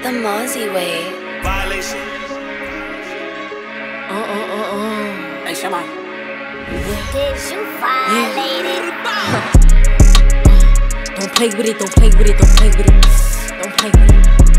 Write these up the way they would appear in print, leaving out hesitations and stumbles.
The Mozzie way. Violation. Hey, Shama. Did you violate it? Don't play with it, don't play with it, don't play with it. Don't play with it.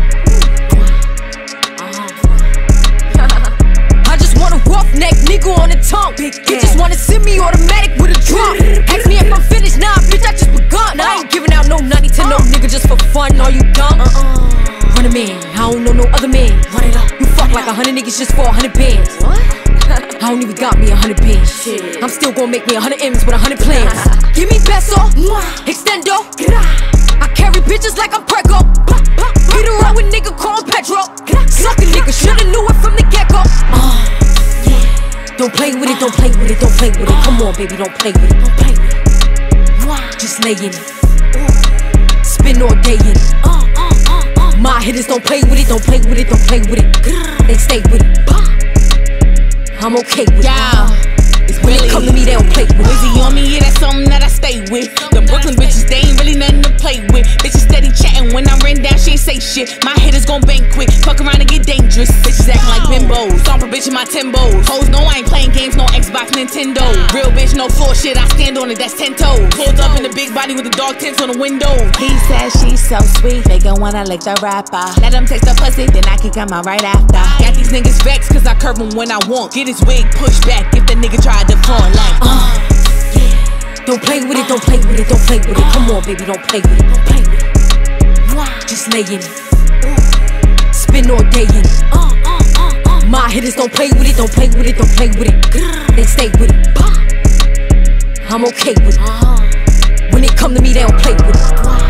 I just want a roughneck nigga on the tongue. You just wanna send me automatic with a drum. Ask me if I'm finished, nah, bitch, I just begun. I ain't giving out no 90 to no nigga just for fun. Are you dumb? Run a man, I don't know no other man. Run it up. You fuck like 100 niggas just for 100 bands. What? I don't even got me 100 bands. Shit. I'm still gonna make me 100 M's with 100 plans. Give me peso, extendo. I carry bitches like I'm Prego. Get around with nigga call him Petro. Suck a nigga, shoulda knew it from the get-go. Don't play with it, don't play with it, don't play with it. Come on, baby, don't play with it, don't play with it. Just lay in it. Spin all day in it. My hitters don't play with it, don't play with it, don't play with it. They stay with it. I'm okay with it. When they come to me, they don't play with it. Wizzy on me, yeah, that's something that I stay with. The Brooklyn bitches, they ain't really nothing to play with. Bitches steady chatting, when I ran down, she ain't say shit. My hitters gon' bang quick, fuck around and get dangerous. Bitches acting like bimbos, stomp a bitch in my Timbos. Hoes know I ain't playing games, no Xbox, Nintendo. Real bitch, no floor shit, I stand on it, that's 10 toes. Pulled up in the big body with the dog tints on the window. He says she's so sweet, they gon' wanna lick the rapper. Let him taste the pussy, then I can come out right after. Got these niggas vexed, cause I curve him when I want. Get his wig pushed back if the nigga tried to front like Don't play with it, don't play with it, don't play with it. Come on, baby, don't play with it, don't play with it. Just lay in it. Spin all day in it. My hitters don't play with it, don't play with it, don't play with it. They stay with it. I'm okay with it. When they come to me, they don't play with it.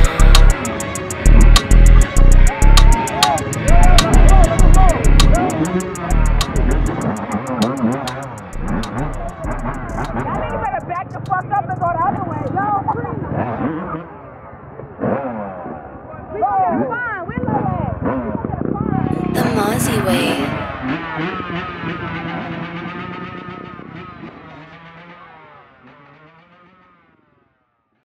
The Mozzie way.